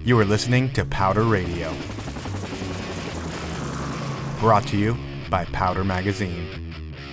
You are listening to Powder Radio. Brought to you by Powder Magazine.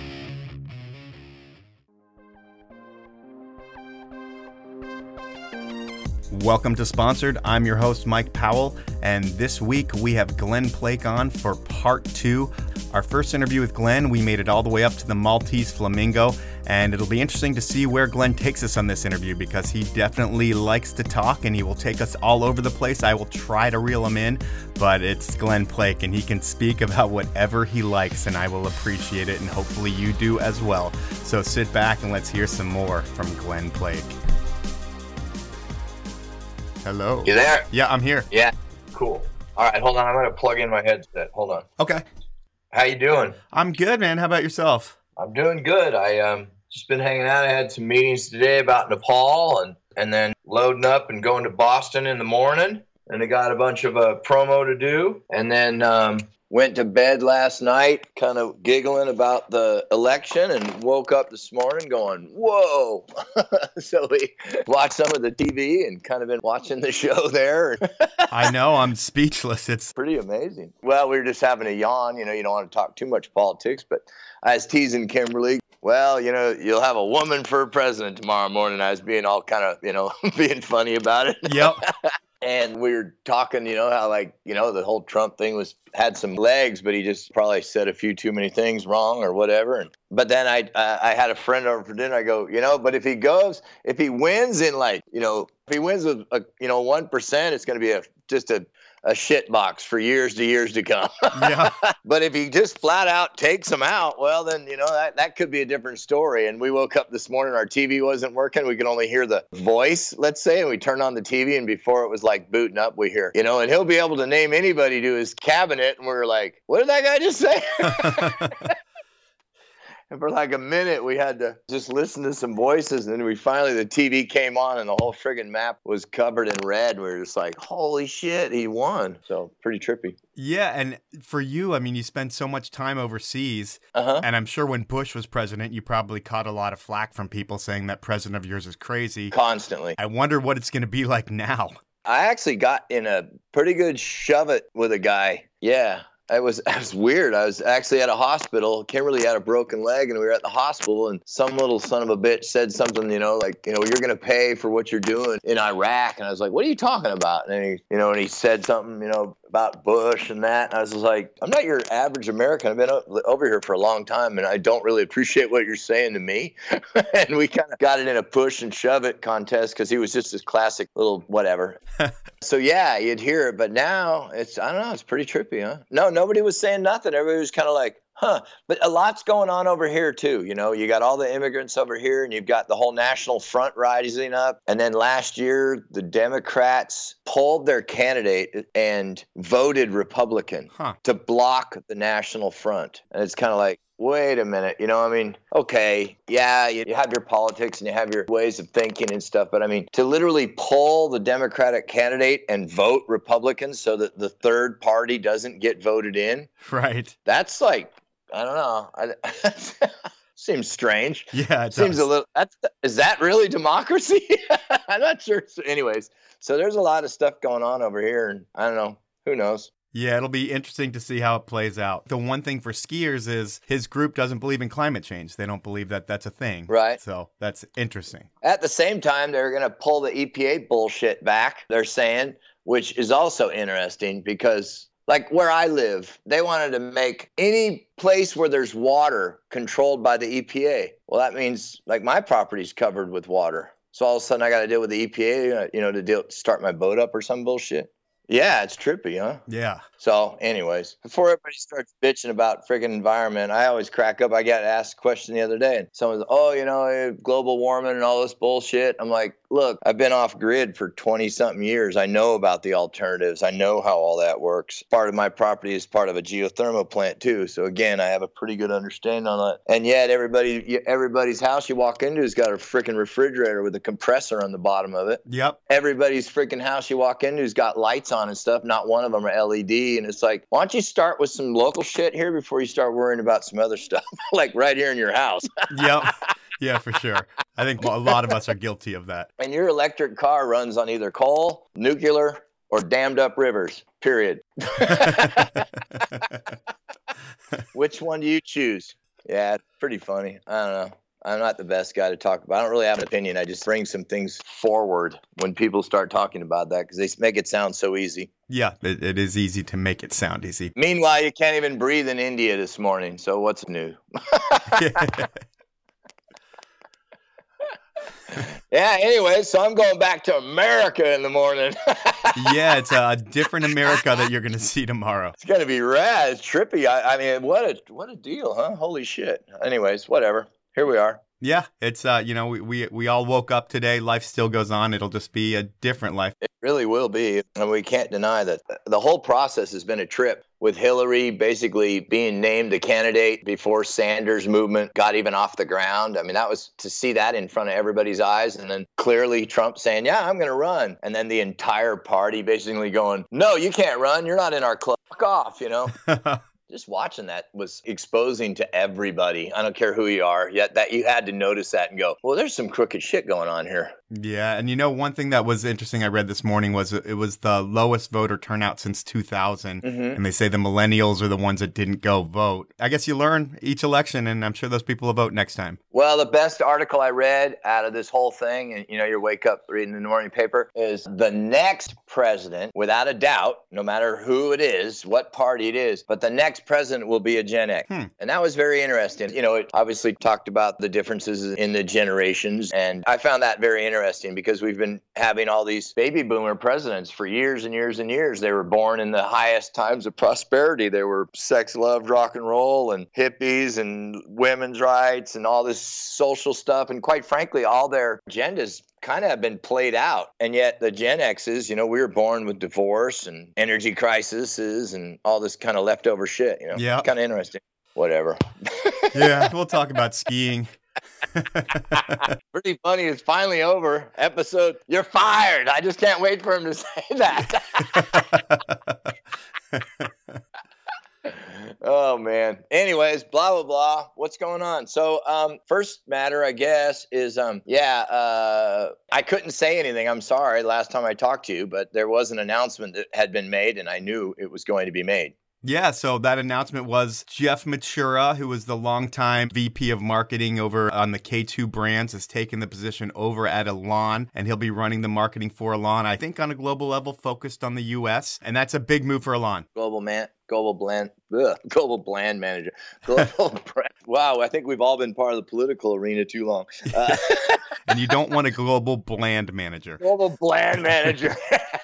Welcome to Sponsored. I'm your host, Mike Powell, and this week we have Glenn Plake on for part 2. Our first interview with Glenn, we made it all the way up to the Maltese Flamingo, and it'll be interesting to see where Glenn takes us on this interview because he definitely likes to talk and he will take us all over the place. I will try to reel him in, but it's Glenn Plake and he can speak about whatever he likes, and I will appreciate it, and hopefully you do as well. So sit back and let's hear some more from Glenn Plake. Hello. You there? Yeah, I'm here. Yeah, cool. All right, hold on. I'm going to plug in my headset. Hold on. Okay. How you doing? I'm good, man. How about yourself? I'm doing good. I just been hanging out. I had some meetings today about Nepal and then loading up and going to Boston in the morning. And I got a bunch of promo to do. And then went to bed last night kind of giggling about the election and woke up this morning going, whoa. So we watched some of the TV and kind of been watching the show there. I know. I'm speechless. It's pretty amazing. Well, we were just having a yawn. You know, you don't want to talk too much politics, but I was teasing Kimberly. Well, you know, you'll have a woman for president tomorrow morning. I was being all kind of, you know, being funny about it. Yep. And we were talking, you know, how like, you know, the whole Trump thing had some legs, but he just probably said a few too many things wrong or whatever. But then I had a friend over for dinner. I go, you know, but if he wins in like, you know, if he wins with, 1%, it's going to be just a shit box for years to come. Yeah. But if he just flat out takes them out, well, then, you know, that could be a different story. And we woke up this morning, our TV wasn't working. We could only hear the voice, let's say, and we turned on the TV, and before it was like booting up, we hear, you know, and he'll be able to name anybody to his cabinet. And we're like, what did that guy just say? And for like a minute, we had to just listen to some voices. And then the TV came on and the whole friggin' map was covered in red. We were just like, holy shit, he won. So pretty trippy. Yeah. And for you, I mean, you spend so much time overseas. And I'm sure when Bush was president, you probably caught a lot of flack from people saying that president of yours is crazy. Constantly. I wonder what it's going to be like now. I actually got in a pretty good shove it with a guy. Yeah. It was weird. I was actually at a hospital. Kimberly had a broken leg, and we were at the hospital, and some little son of a bitch said something, you know, like, you know, you're going to pay for what you're doing in Iraq. And I was like, what are you talking about? And he said something, you know, about Bush and that. And I was just like, I'm not your average American. I've been over here for a long time, and I don't really appreciate what you're saying to me. And we kind of got it in a push and shove it contest because he was just this classic little whatever. So, yeah, you'd hear it. But now I don't know, it's pretty trippy, huh? No, nobody was saying nothing. Everybody was kind of like, huh. But a lot's going on over here, too. You know, you got all the immigrants over here, and you've got the whole National Front rising up. And then last year, the Democrats pulled their candidate and voted Republican to block the National Front. And it's kind of like, wait a minute, you know, I mean, okay, yeah, you have your politics and you have your ways of thinking and stuff, but I mean, to literally pull the Democratic candidate and vote Republican so that the third party doesn't get voted in. Right. That's like, I don't know. Seems strange. Yeah, it seems does. a little. Is that really democracy? I'm not sure. So anyways, so there's a lot of stuff going on over here, and I don't know. Who knows? Yeah, it'll be interesting to see how it plays out. The one thing for skiers is his group doesn't believe in climate change. They don't believe that that's a thing. Right. So that's interesting. At the same time, they're going to pull the EPA bullshit back, they're saying, which is also interesting because, like where I live, they wanted to make any place where there's water controlled by the EPA. Well, that means like my property's covered with water. So all of a sudden I got to deal with the EPA, you know, to start my boat up or some bullshit. Yeah, it's trippy, huh? Yeah. So anyways, before everybody starts bitching about friggin' environment, I always crack up. I got asked a question the other day, and someone's, oh, you know, global warming and all this bullshit. I'm like, look, I've been off grid for 20-something years. I know about the alternatives. I know how all that works. Part of my property is part of a geothermal plant, too. So, again, I have a pretty good understanding on that. And yet everybody's house you walk into has got a freaking refrigerator with a compressor on the bottom of it. Yep. Everybody's freaking house you walk into has got lights on and stuff. Not one of them are LED. And it's like, why don't you start with some local shit here before you start worrying about some other stuff, like right here in your house? Yep. Yeah, for sure. I think a lot of us are guilty of that. And your electric car runs on either coal, nuclear, or dammed up rivers, period. Which one do you choose? Yeah, it's pretty funny. I don't know. I'm not the best guy to talk about. I don't really have an opinion. I just bring some things forward when people start talking about that because they make it sound so easy. Yeah, it is easy to make it sound easy. Meanwhile, you can't even breathe in India this morning. So what's new? Yeah, anyway, so I'm going back to America in the morning. Yeah, it's a different America that you're going to see tomorrow. It's going to be rad. It's trippy. I mean, what a deal, huh? Holy shit. Anyways, whatever. Here we are. Yeah, it's, we all woke up today. Life still goes on. It'll just be a different life. It really will be. And we can't deny that the whole process has been a trip with Hillary basically being named the candidate before Sanders' movement got even off the ground. I mean, that was to see that in front of everybody's eyes. And then clearly Trump saying, yeah, I'm going to run. And then the entire party basically going, no, you can't run. You're not in our club. Fuck off, you know. Just watching that was exposing to everybody. I don't care who you are, yet that you had to notice that and go, well, there's some crooked shit going on here. Yeah. And one thing that was interesting I read this morning was it was the lowest voter turnout since 2000. Mm-hmm. And they say the millennials are the ones that didn't go vote. I guess you learn each election, and I'm sure those people will vote next time. Well, the best article I read out of this whole thing, and you wake up reading the morning paper, is the next president, without a doubt, no matter who it is, what party it is, but the next president will be a Gen X. And that was very interesting. It obviously talked about the differences in the generations, and I found that very interesting because we've been having all these baby boomer presidents for years and years and years. They were born in the highest times of prosperity. They were sex, love, rock and roll, and hippies and women's rights and all this social stuff. And quite frankly, all their agendas kind of have been played out. And yet the Gen X's, we were born with divorce and energy crises and all this kind of leftover shit, Yeah. Kind of interesting. Whatever. Yeah, we'll talk about skiing. Pretty funny. It's finally over. Episode, you're fired. I just can't wait for him to say that. Oh, man. Anyways, blah, blah, blah. What's going on? So first matter, I guess, is, I couldn't say anything. I'm sorry last time I talked to you, but there was an announcement that had been made, and I knew it was going to be made. Yeah, so that announcement was Jeff Matura, who was the longtime VP of marketing over on the K2 brands, has taken the position over at Elan, and he'll be running the marketing for Elan, I think on a global level, focused on the U.S., and that's a big move for Elan. Global brand manager. Wow, I think we've all been part of the political arena too long. And you don't want a global bland manager. Global bland manager.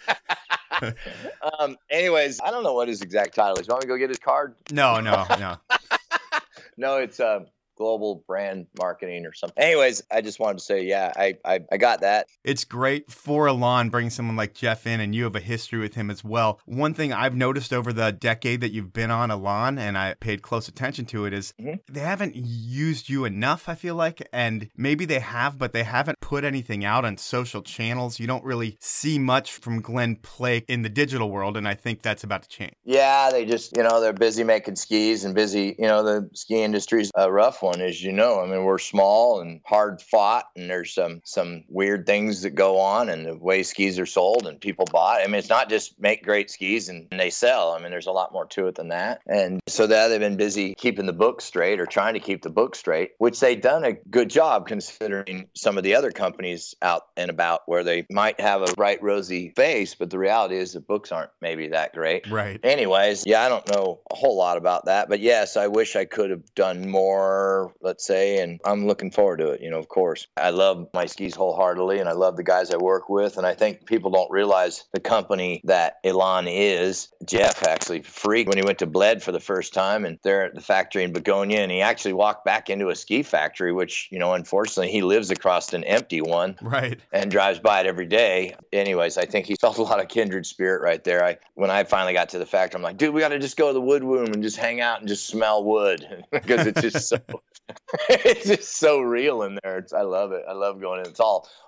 Anyways, I don't know what his exact title is. You want me to go get his card? No. No, it's global brand marketing or something. Anyways, I just wanted to say, yeah, I got that. It's great for Elan bringing someone like Jeff in, and you have a history with him as well. One thing I've noticed over the decade that you've been on Elan, and I paid close attention to it, is they haven't used you enough, I feel like. And maybe they have, but they haven't put anything out on social channels. You don't really see much from Glenn Plake in the digital world, and I think that's about to change. Yeah, they just, they're busy making skis and busy, the ski industry's a rough one, as you know. I mean, we're small and hard fought, and there's some weird things that go on, and the way skis are sold and people bought. I mean, it's not just make great skis and they sell. I mean, there's a lot more to it than that. And so that they've been busy keeping the book straight, or trying to keep the book straight, which they've done a good job considering some of the other companies out and about where they might have a bright, rosy face, but the reality is the books aren't maybe that great. Right. Anyways, yeah, I don't know a whole lot about that, but yes, I wish I could have done more, let's say, and I'm looking forward to it, of course. I love my skis wholeheartedly, and I love the guys I work with, and I think people don't realize the company that Elan is. Jeff actually freaked when he went to Bled for the first time, and they're at the factory in Begonia, and he actually walked back into a ski factory, which, unfortunately, he lives across an empty one. Right. And drives by it every day. Anyways, I think he felt a lot of kindred spirit right there. When I finally got to the factory, I'm like, dude, we got to just go to the wood room and just hang out and just smell wood, because it's just so it's just so real in there. I love it. I love going in. It's all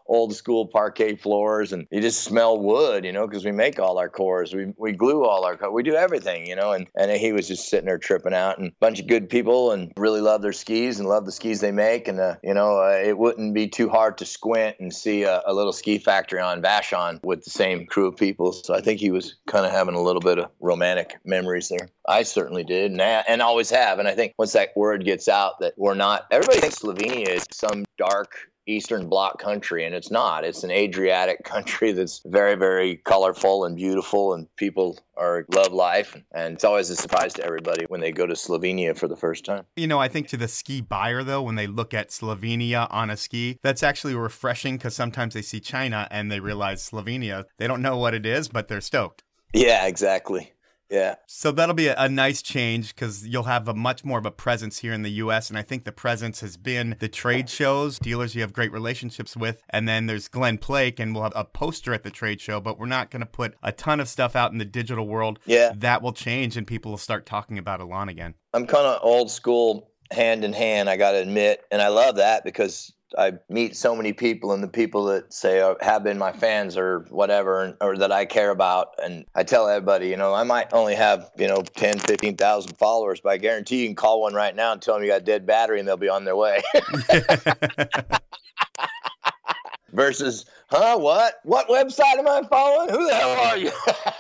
old school parquet floors, and you just smell wood, because we make all our cores. We glue all our we do everything, and he was just sitting there tripping out, and a bunch of good people and really love their skis and love the skis they make. And, it wouldn't be too hard to squint and see a little ski factory on Vashon with the same crew of people. So I think he was kind of having a little bit of romantic memories there. I certainly did, and always have. And I think once that word gets out that we're not, everybody thinks Slovenia is some dark Eastern Bloc country, and it's not. It's an Adriatic country that's very, very colorful and beautiful, and people love life. And it's always a surprise to everybody when they go to Slovenia for the first time. I think to the ski buyer, though, when they look at Slovenia on a ski, that's actually refreshing, because sometimes they see China and they realize Slovenia. They don't know what it is, but they're stoked. Yeah, exactly. Yeah. So that'll be a nice change, because you'll have a much more of a presence here in the U.S. And I think the presence has been the trade shows, dealers you have great relationships with. And then there's Glenn Plake, and we'll have a poster at the trade show, but we're not going to put a ton of stuff out in the digital world. Yeah. That will change, and people will start talking about Elan again. I'm kind of old school, hand in hand, I got to admit. And I love that, because I meet so many people, and the people that say have been my fans or whatever, or that I care about. And I tell everybody, I might only have, 10, 15,000 followers, but I guarantee you can call one right now and tell them you got a dead battery and they'll be on their way. Versus, what? What website am I following? Who the hell are you?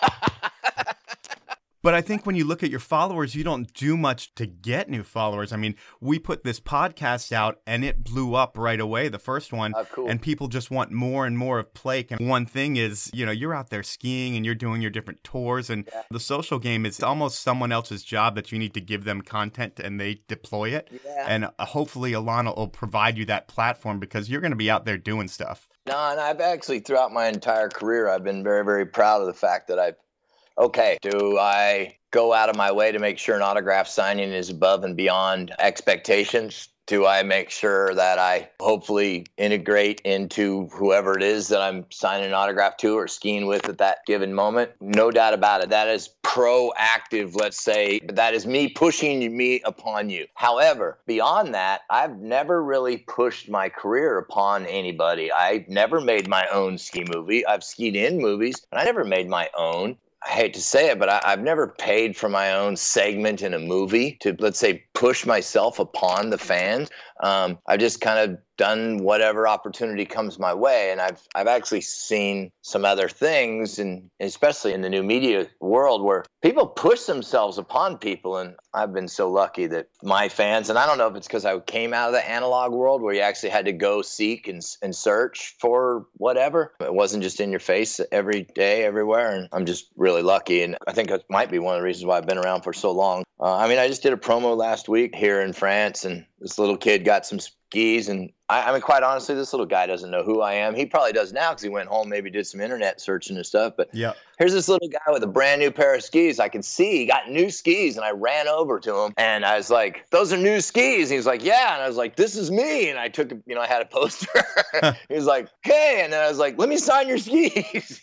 But I think when you look at your followers, you don't do much to get new followers. I mean, we put this podcast out and it blew up right away, the first one. Oh, cool. And people just want more and more of Plake. And one thing is, you're out there skiing and you're doing your different tours. And the social game is almost someone else's job, that you need to give them content and they deploy it. Yeah. And hopefully Elan will provide you that platform, because you're going to be out there doing stuff. No, and I've actually, throughout my entire career, I've been very, very proud of the fact that do I go out of my way to make sure an autograph signing is above and beyond expectations? Do I make sure that I hopefully integrate into whoever it is that I'm signing an autograph to or skiing with at that given moment? No doubt about it. That is proactive, let's say. That is me pushing me upon you. However, beyond that, I've never really pushed my career upon anybody. I never made my own ski movie. I've skied in movies, but I never made my own. I hate to say it, but I've never paid for my own segment in a movie to, let's say, push myself upon the fans. I've just kind of done whatever opportunity comes my way. And I've actually seen some other things, and especially in the new media world, where people push themselves upon people. And I've been so lucky that my fans, and I don't know if it's because I came out of the analog world where you actually had to go seek and search for whatever. It wasn't just in your face every day, everywhere. And I'm just really lucky. And I think that might be one of the reasons why I've been around for so long. I just did a promo last week here in France, and this little kid got some skis, and I mean, quite honestly, this little guy doesn't know who I am. He probably does now, because he went home, maybe did some internet searching and stuff. But yeah, here's this little guy with a brand new pair of skis. I could see he got new skis, and I ran over to him, and I was like, "Those are new skis." And he was like, "Yeah." And I was like, "This is me." And I took, I had a poster. He was like, "Hey," and then I was like, "Let me sign your skis."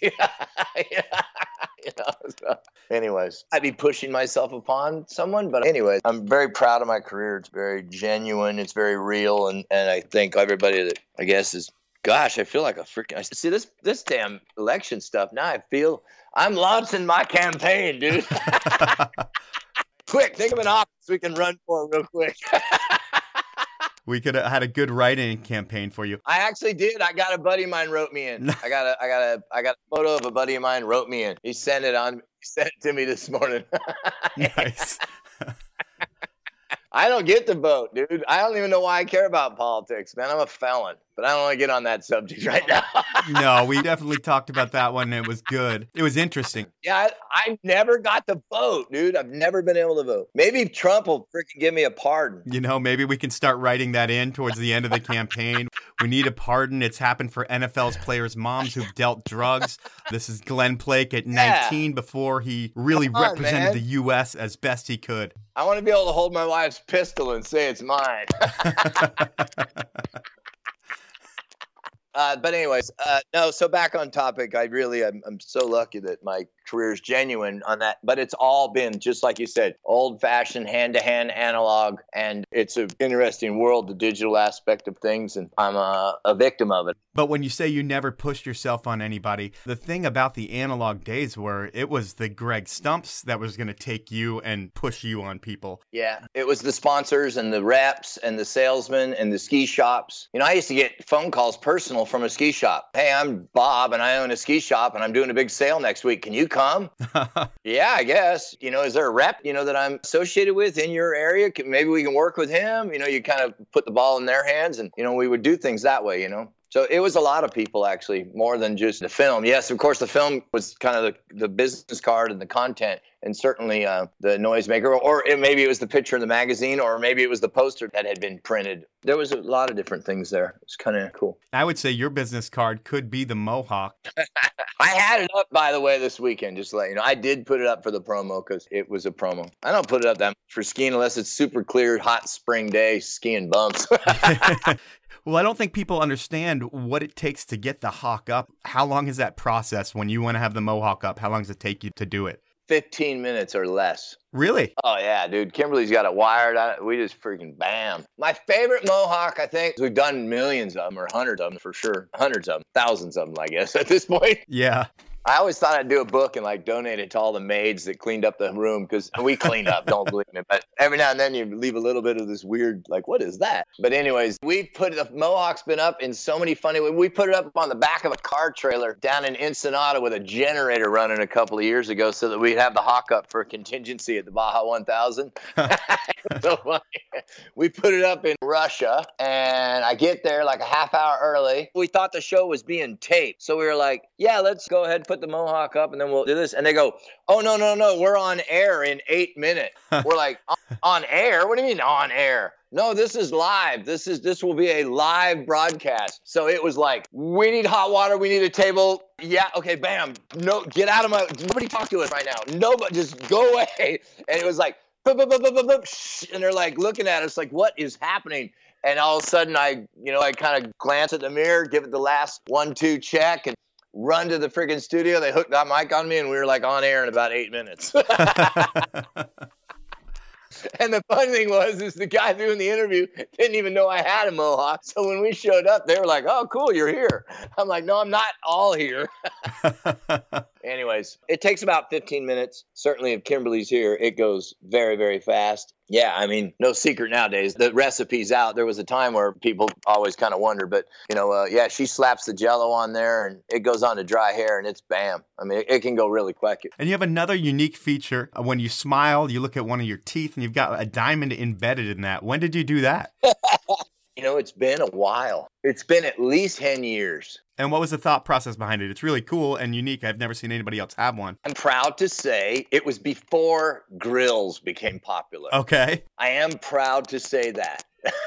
So anyways, I'd be pushing myself upon someone, but anyways, I'm very proud of my career. It's very genuine. It's very real. And I think everybody that I guess is, gosh, I feel like a freaking, I see this damn election stuff. Now I feel I'm launching my campaign, dude. Quick, think of an office we can run for real quick. We could have had a good write-in campaign for you. I actually did. I got a buddy of mine wrote me in. I got a photo of a buddy of mine wrote me in. He sent it to me this morning. Nice. I don't get to vote, dude. I don't even know why I care about politics, man. I'm a felon, but I don't want to get on that subject right now. No, we definitely talked about that one. It was good. It was interesting. Yeah, I never got to vote, dude. I've never been able to vote. Maybe Trump will freaking give me a pardon. Maybe we can start writing that in towards the end of the campaign. We need a pardon. It's happened for NFL's players' moms who've dealt drugs. This is Glenn Plake at 19 before he really represented the U.S. as best he could. I want to be able to hold my wife's pistol and say it's mine. But anyways, no, so back on topic, I'm so lucky that my career is genuine on that. But it's all been, just like you said, old-fashioned, hand-to-hand analog. And it's an interesting world, the digital aspect of things. And I'm a victim of it. But when you say you never pushed yourself on anybody, the thing about the analog days were it was the Greg Stumps that was going to take you and push you on people. Yeah, it was the sponsors and the reps and the salesmen and the ski shops. You know, I used to get phone calls personal from a ski shop. Hey, I'm Bob and I own a ski shop and I'm doing a big sale next week. Can you come? Yeah, I guess. You know, is there a rep, you know, that I'm associated with in your area? Maybe we can work with him. You know, you kind of put the ball in their hands and, you know, we would do things that way, you know. So it was a lot of people, actually, more than just the film. Yes, of course, the film was kind of the business card and the content, and certainly the noisemaker, or maybe it was the picture in the magazine, or maybe it was the poster that had been printed. There was a lot of different things there. It's kind of cool. I would say your business card could be the Mohawk. I had it up, by the way, this weekend, just to let you know. I did put it up for the promo because it was a promo. I don't put it up that much for skiing unless it's super clear, hot spring day, skiing bumps. Well, I don't think people understand what it takes to get the Hawk up. How long is that process when you want to have the Mohawk up? How long does it take you to do it? 15 minutes or less. Really? Oh, yeah, dude. Kimberly's got it wired. We just freaking bam. My favorite Mohawk, I think, we've done millions of them or hundreds of them for sure. Hundreds of them, thousands of them, I guess, at this point. Yeah. I always thought I'd do a book and like donate it to all the maids that cleaned up the room, because we clean up, don't believe me. But every now and then you leave a little bit of this weird, like, what is that? But anyways, we put the Mohawk's been up in so many funny ways. We put it up on the back of a car trailer down in Ensenada with a generator running a couple of years ago so that we'd have the Hawk up for a contingency at the Baja 1000. So funny. We put it up in Russia and I get there like a half hour early. We thought the show was being taped. So we were like, yeah, let's go ahead and put the Mohawk up and then we'll do this. And they go, oh, no, we're on air in 8 minutes. We're like, on air? What do you mean on air? No, this is live. This will be a live broadcast. So it was like, we need hot water. We need a table. Yeah, okay, bam. No, get out of nobody talk to us right now. Nobody, just go away. And it was like, boop, boop, boop, boop, boop, boop, and they're like looking at us like, what is happening? And all of a sudden I kind of glance at the mirror, give it the last 1-2 check and run to the friggin' studio. They hooked that mic on me and we were like on air in about 8 minutes. And the funny thing is the guy doing the interview didn't even know I had a Mohawk. So when we showed up, they were like, oh, cool, you're here. I'm like, no, I'm not all here. Anyways, it takes about 15 minutes. Certainly if Kimberly's here, it goes very, very fast. Yeah, I mean, no secret nowadays. The recipe's out. There was a time where people always kind of wonder, but, yeah, she slaps the Jell-O on there and it goes on to dry hair and it's bam. I mean, it can go really quick. And you have another unique feature. When you smile, you look at one of your teeth and you've got a diamond embedded in that. When did you do that? It's been a while. It's been at least 10 years. And what was the thought process behind it? It's really cool and unique. I've never seen anybody else have one. I'm proud to say it was before grills became popular. Okay. I am proud to say that.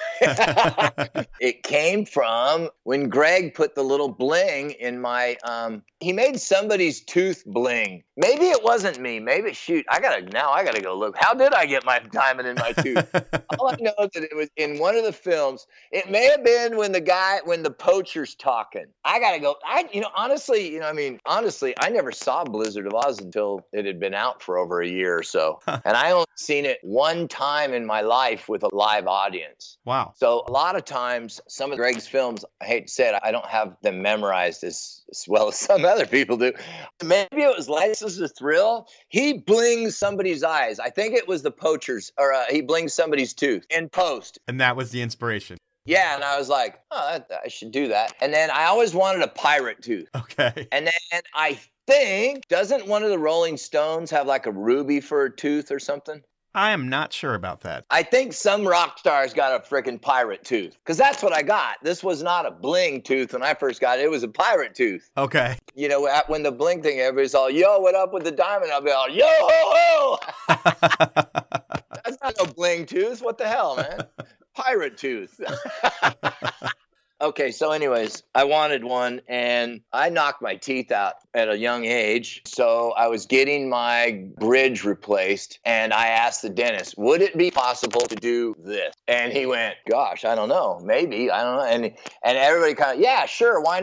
It came from when Greg put the little bling in my he made somebody's tooth bling. Maybe it wasn't me. Maybe I gotta go look. How did I get my diamond in my tooth? All I know is that it was in one of the films. It may have been when the poacher's talking. I gotta go. Honestly, I never saw Blizzard of Oz until it had been out for over a year or so. And I only seen it one time in my life with a live audience. Wow. So a lot of times, some of Greg's films, I hate to say it, I don't have them memorized as well as some other people do. Maybe it was License to Thrill. He blings somebody's eyes. I think it was the poacher's, or he blings somebody's tooth in post. And that was the inspiration. Yeah, and I was like, oh, I should do that. And then I always wanted a pirate tooth. Okay. And then I think, doesn't one of the Rolling Stones have like a ruby for a tooth or something? I am not sure about that. I think some rock stars got a freaking pirate tooth, because that's what I got. This was not a bling tooth when I first got it. It was a pirate tooth. Okay. When the bling thing, everybody's all, yo, what up with the diamond? I'll be all, yo, ho, ho. That's not no bling tooth. What the hell, man? Pirate tooth. Okay, so anyways, I wanted one, and I knocked my teeth out at a young age. So I was getting my bridge replaced, and I asked the dentist, would it be possible to do this? And he went, gosh, I don't know, maybe, I don't know. And everybody kind of, yeah, sure, why not?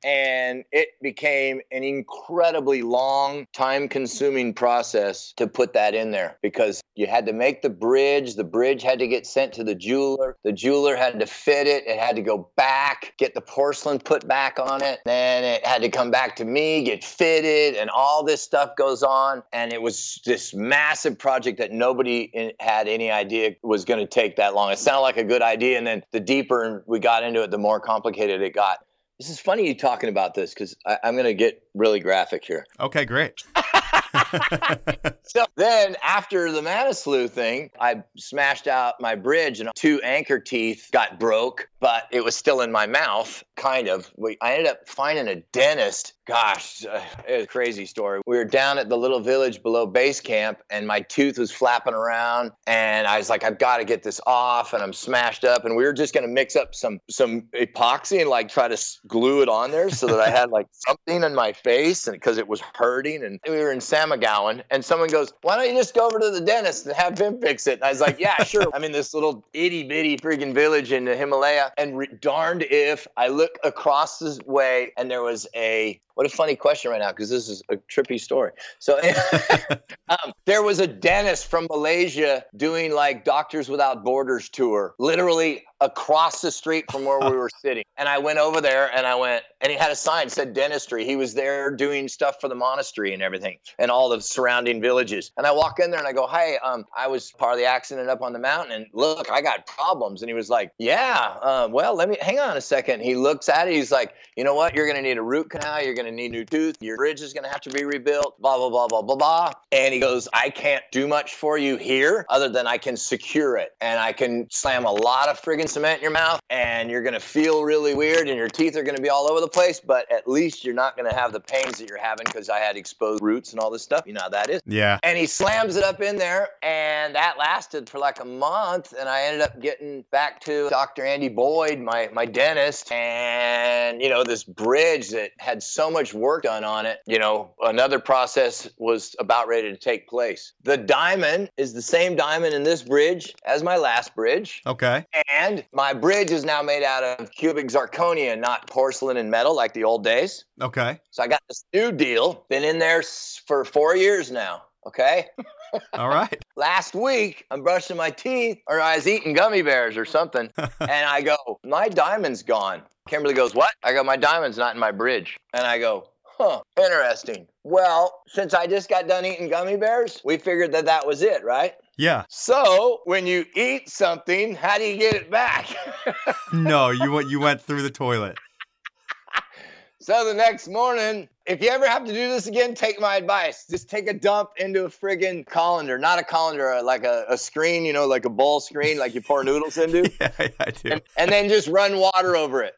and it became an incredibly long, time-consuming process to put that in there because you had to make the bridge had to get sent to the jeweler had to fit it had to go back, get the porcelain put back on it, then it had to come back to me, get fitted, and all this stuff goes on, and it was this massive project that nobody had any idea was going to take that long. It sounded like a good idea, and then the deeper we got into it, the more complicated it got. This is funny you talking about this because I'm going to get really graphic here. Okay, great. So then after the Manaslu thing, I smashed out my bridge and 2 anchor teeth got broke, but it was still in my mouth, kind of. I ended up finding a dentist. Gosh, it was a crazy story. We were down at the little village below base camp and my tooth was flapping around and I was like, I've got to get this off and I'm smashed up. And we were just going to mix up some epoxy and like try to glue it on there so that I had like something in my face and because it was hurting. And we were in Samagowan and someone goes, why don't you just go over to the dentist and have him fix it? And I was like, yeah, sure. I'm in this little itty bitty freaking village in the Himalaya and darned if I look across this way and there was what a funny question right now, because this is a trippy story. So there was a dentist from Malaysia doing like Doctors Without Borders tour, literally across the street from where we were sitting. And I went over there and he had a sign said dentistry. He was there doing stuff for the monastery and everything and all the surrounding villages. And I walk in there and I go, hey, I was part of the accident up on the mountain and look, I got problems. And he was like, yeah, well, let me hang on a second. He looks at it. He's like, you know what? You're going to need a root canal. You're going to need new tooth. Your bridge is going to have to be rebuilt, blah, blah, blah, blah, blah, blah. And he goes, I can't do much for you here other than I can secure it. And I can slam a lot of friggin' cement in your mouth and you're going to feel really weird and your teeth are going to be all over the place, but at least you're not going to have the pains that you're having because I had exposed roots and all this stuff. You know how that is. Yeah. And he slams it up in there and that lasted for like a month and I ended up getting back to Dr. Andy Boyd, my dentist, and, you know, this bridge that had so much work done on it, you know, another process was about ready to take place. The diamond is the same diamond in this bridge as my last bridge. Okay. And my bridge is now made out of cubic zirconia, not porcelain and metal like the old days. Okay. So I got this new deal. Been in there for 4 years now. Okay. All right. Last week, I'm brushing my teeth, or I was eating gummy bears or something, and I go, my diamond's gone. Kimberly goes, what? I go, my diamond's not in my bridge. And I go, huh, interesting. Well, since I just got done eating gummy bears, we figured that was it, right? Yeah. So when you eat something, how do you get it back? No, you went through the toilet. So the next morning, if you ever have to do this again, take my advice. Just take a dump into a friggin' colander. Not a colander, like a screen, you know, like a bowl screen, like you pour noodles into. Yeah, I do. And then just run water over it.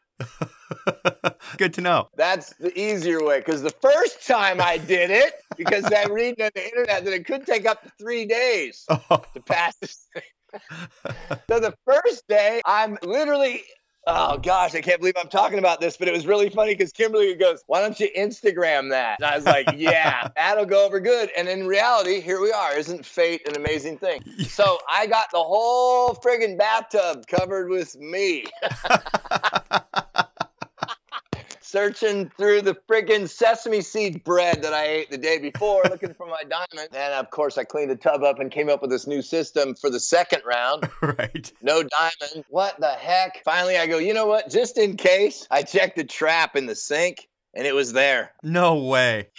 Good to know. That's the easier way. Because the first time I did it, because I'm reading on the internet that it could take up to 3 days to pass this thing. So the first day, I'm literally... Oh, gosh, I can't believe I'm talking about this, but it was really funny because Kimberly goes, why don't you Instagram that? And I was like, yeah, that'll go over good. And in reality, here we are. Isn't fate an amazing thing? So I got the whole friggin' bathtub covered with me. Searching through the friggin' sesame seed bread that I ate the day before, looking for my diamond. And of course, I cleaned the tub up and came up with this new system for the second round. Right. No diamond. What the heck? Finally, I go, you know what? Just in case, I checked the trap in the sink and it was there. No way.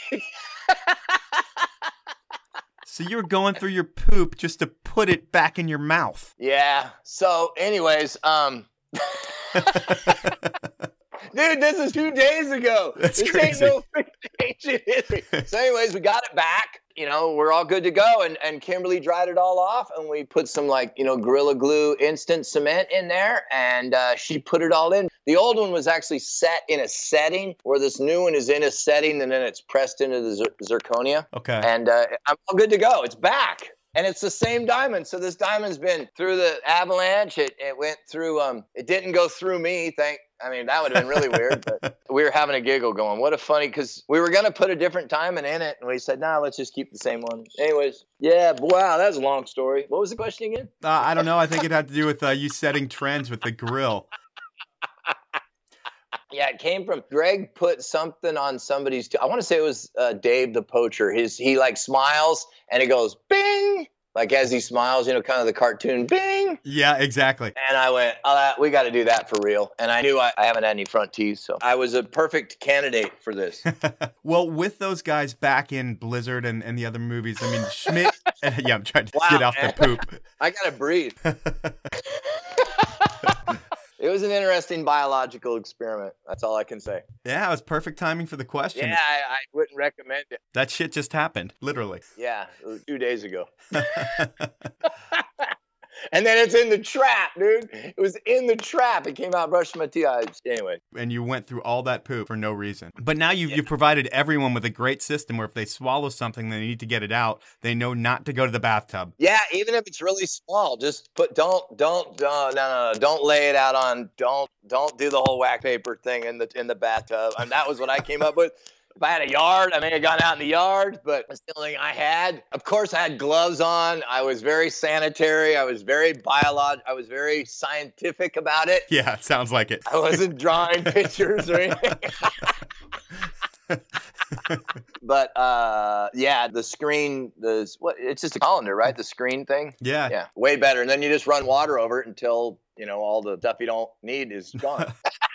So you were going through your poop just to put it back in your mouth. Yeah. So anyways, dude, this is 2 days ago. That's this crazy. Ain't no ancient history. So anyways, we got it back. You know, we're all good to go. And Kimberly dried it all off. And we put some Gorilla Glue instant cement in there. And she put it all in. The old one was actually set in a setting where this new one is in a setting. And then it's pressed into the zirconia. Okay. And I'm all good to go. It's back. And it's the same diamond. So this diamond's been through the avalanche. It went through, it didn't go through me. That would have been really weird, but we were having a giggle going, what a funny, because we were going to put a different diamond in it. And we said, nah, let's just keep the same one. Anyways, yeah, wow, that was a long story. What was the question again? I don't know. I think it had to do with you setting trends with the grill. Yeah, it came from Greg put something on somebody's. I want to say it was Dave the Poacher. He like smiles and it goes bing, like as he smiles, kind of the cartoon bing. Yeah, exactly. And I went, we got to do that for real. And I knew I haven't had any front teeth, so I was a perfect candidate for this. Well, with those guys back in Blizzard and the other movies, I mean, Schmidt. Yeah, I'm trying to get off the poop. I gotta breathe. It was an interesting biological experiment. That's all I can say. Yeah, it was perfect timing for the question. Yeah, I wouldn't recommend it. That shit just happened, literally. Yeah, 2 days ago. And then it's in the trap, dude. It was in the trap. It came out brushing my teeth. Anyway. And you went through all that poop for no reason. But now you've provided everyone with a great system where if they swallow something, they need to get it out. They know not to go to the bathtub. Yeah, even if it's really small, just don't lay it out on. Don't do the whole wax paper thing in the bathtub. And that was what I came up with. If I had a yard, I may have gone out in the yard, but it's the only thing I had. Of course, I had gloves on. I was very sanitary. I was very I was very scientific about it. Yeah, it sounds like it. I wasn't drawing pictures or anything. But the screen, it's just a colander, right? The screen thing. Yeah, way better. And then you just run water over it until all the stuff you don't need is gone.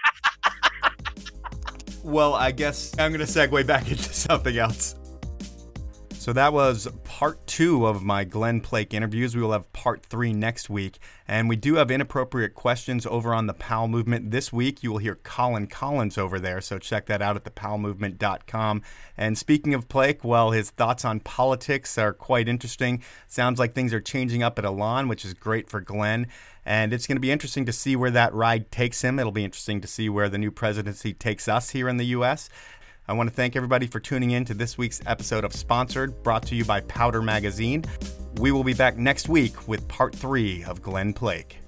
Well, I guess I'm going to segue back into something else. So that was part 2 of my Glenn Plake interviews. We will have part 3 next week. And we do have inappropriate questions over on the Powell Movement. This week, you will hear Colin Collins over there. So check that out at thepowellmovement.com. And speaking of Plake, well, his thoughts on politics are quite interesting. Sounds like things are changing up at Elan, which is great for Glenn. And it's going to be interesting to see where that ride takes him. It'll be interesting to see where the new presidency takes us here in the U.S. I want to thank everybody for tuning in to this week's episode of Sponsored, brought to you by Powder Magazine. We will be back next week with part 3 of Glenn Plake.